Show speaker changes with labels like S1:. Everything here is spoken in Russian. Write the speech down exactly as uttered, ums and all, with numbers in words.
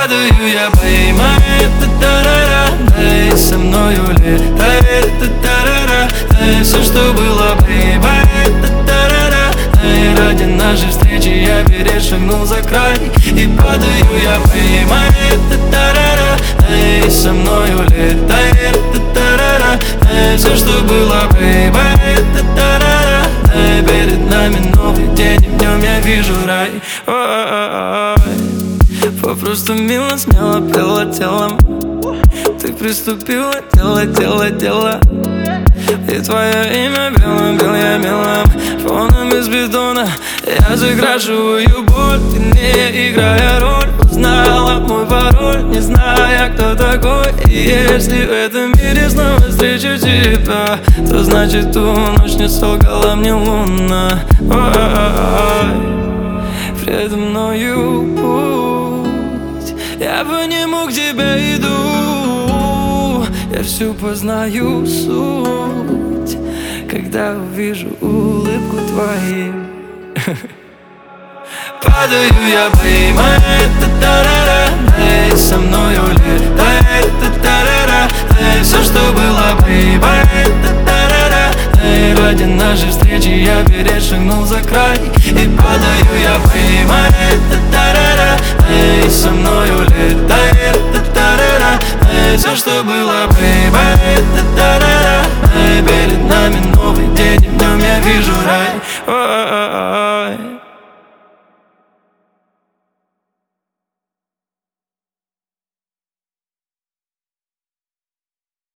S1: Падаю я, поймай, та-та-ра-ра, дай со мною летай, та-та-ра-ра, дай все, что было, поймай, та-та-ра-ра, дай ради нашей встречи я перешагнул за край. И падаю я, поймай, та-та-ра-ра, дай со мною летай, та-та-ра-ра, дай все, что было, поймай, та-та-ра-ра, дай перед нами новый день, и в нем я вижу рай. Ой-ой-ой. Попросту мило, смело пела телом. Ты приступила, дело, дело, дело. И твое имя белым, бел я белым фоном из бетона. Я закрашиваю боль, ты не играя роль. Узнала мой пароль, не зная, кто такой. И если в этом мире снова встречу тебя, то значит ту ночь не солгала мне луна. Ой-ой-ой. Предо мною путь, я по нему к тебе иду. Я всю познаю суть, когда увижу улыбку твою. Падаю я, поймай, та-та-ра-ра, дай со мною летай, та-та-ра-ра, дай все, что было, поймай, та-та-ра-ра, дай ради нашей встречи я перешагнул за край. И падаю я, поймай, та-та-ра-ра, дай со мною